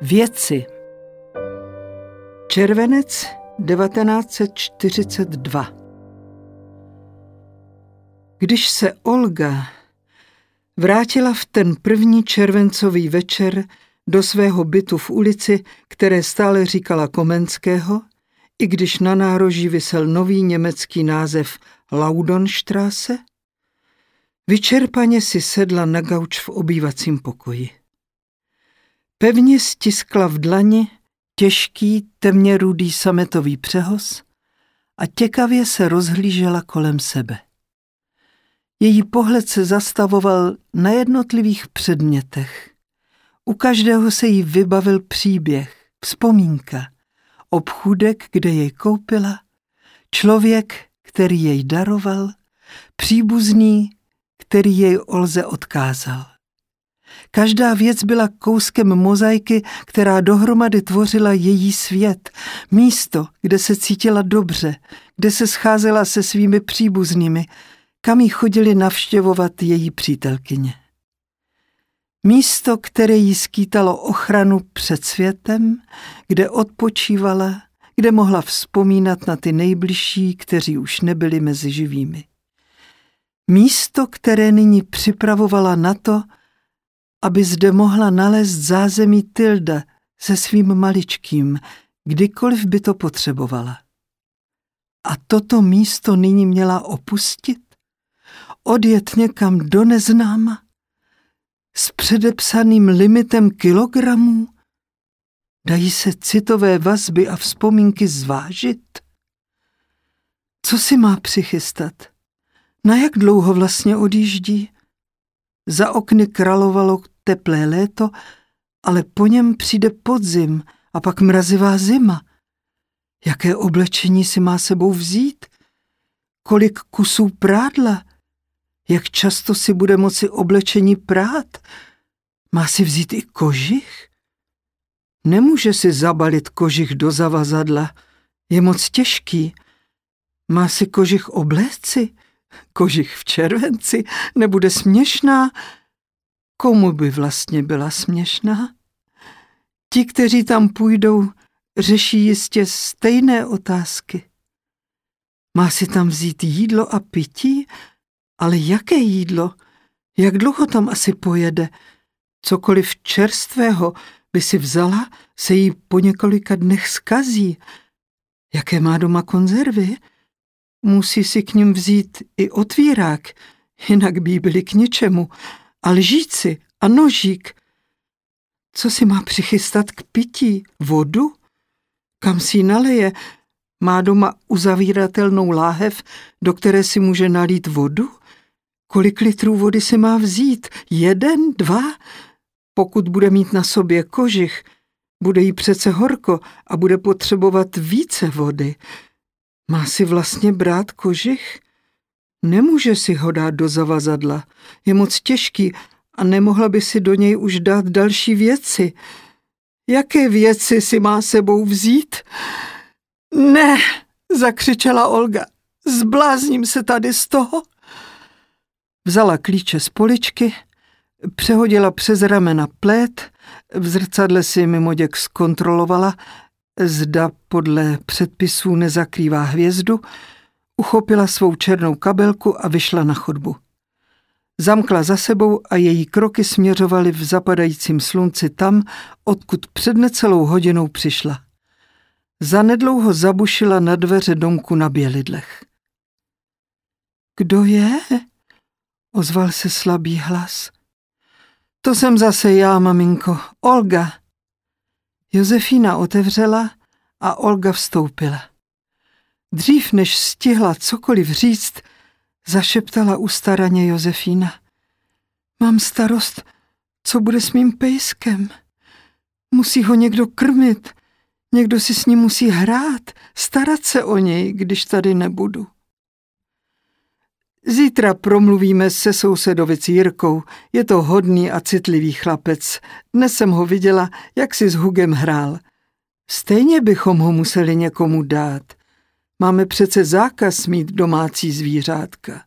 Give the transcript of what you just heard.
Věci. Červenec 1942. Když se Olga vrátila v ten první červencový večer do svého bytu v ulici, které stále říkala Komenského, i když na nároží visel nový německý název Laudonstraße, vyčerpaně si sedla na gauč v obývacím pokoji. Pevně stiskla v dlani těžký, temně rudý sametový přehoz a těkavě se rozhlížela kolem sebe. Její pohled se zastavoval na jednotlivých předmětech. U každého se jí vybavil příběh, vzpomínka, obchůdek, kde jej koupila, člověk, který jej daroval, příbuzný, který jej Olze odkázal. Každá věc byla kouskem mozaiky, která dohromady tvořila její svět, místo, kde se cítila dobře, kde se scházela se svými příbuznými, kam jí chodili navštěvovat její přítelkyně. Místo, které jí skýtalo ochranu před světem, kde odpočívala, kde mohla vzpomínat na ty nejbližší, kteří už nebyli mezi živými. Místo, které nyní připravovala na to, aby zde mohla nalézt zázemí Tilda se svým maličkým, kdykoliv by to potřebovala. A toto místo nyní měla opustit? Odjet někam do neznáma? S předepsaným limitem kilogramů? Dají se citové vazby a vzpomínky zvážit? Co si má přichystat? Na jak dlouho vlastně odjíždí? Za okny královalo teplé léto, ale po něm přijde podzim a pak mrazivá zima. Jaké oblečení si má sebou vzít? Kolik kusů prádla? Jak často si bude moci oblečení prát? Má si vzít i kožich? Nemůže si zabalit kožich do zavazadla, je moc těžký. Má si kožich obléci? Kožich v červenci? Nebude směšná? Komu by vlastně byla směšná? Ti, kteří tam půjdou, řeší jistě stejné otázky. Má si tam vzít jídlo a pití? Ale jaké jídlo? Jak dlouho tam asi pojede? Cokoliv čerstvého by si vzala, se jí po několika dnech zkazí. Jaké má doma konzervy? Musí si k nim vzít i otvírák, jinak by jí byly k ničemu. A lžíci a nožík. Co si má přichystat k pití? Vodu? Kam si ji naleje? Má doma uzavíratelnou láhev, do které si může nalít vodu? Kolik litrů vody si má vzít? 1, 2? Pokud bude mít na sobě kožich, bude jí přece horko a bude potřebovat více vody. Má si vlastně brát kožich? Nemůže si ho dát do zavazadla. Je moc těžký a nemohla by si do něj už dát další věci. Jaké věci si má sebou vzít? Ne, zakřičela Olga. Zblázním se tady z toho. Vzala klíče z poličky, přehodila přes ramena plét, v zrcadle si mimoděk zkontrolovala, zda podle předpisů nezakrývá hvězdu, uchopila svou černou kabelku a vyšla na chodbu. Zamkla za sebou a její kroky směřovaly v zapadajícím slunci tam, odkud před necelou hodinou přišla. Zanedlouho zabušila na dveře domku na Bělidlech. Kdo je? Ozval se slabý hlas. To jsem zase já, maminko, Olga. Josefína otevřela a Olga vstoupila. Dřív než stihla cokoliv říct, zašeptala ustaraně Josefína. Mám starost, co bude s mým pejskem. Musí ho někdo krmit, někdo si s ním musí hrát, starat se o něj, když tady nebudu. Zítra promluvíme se sousedovic Jirkou, je to hodný a citlivý chlapec. Dnes jsem ho viděla, jak si s Hugem hrál. Stejně bychom ho museli někomu dát. Máme přece zákaz mít domácí zvířátka.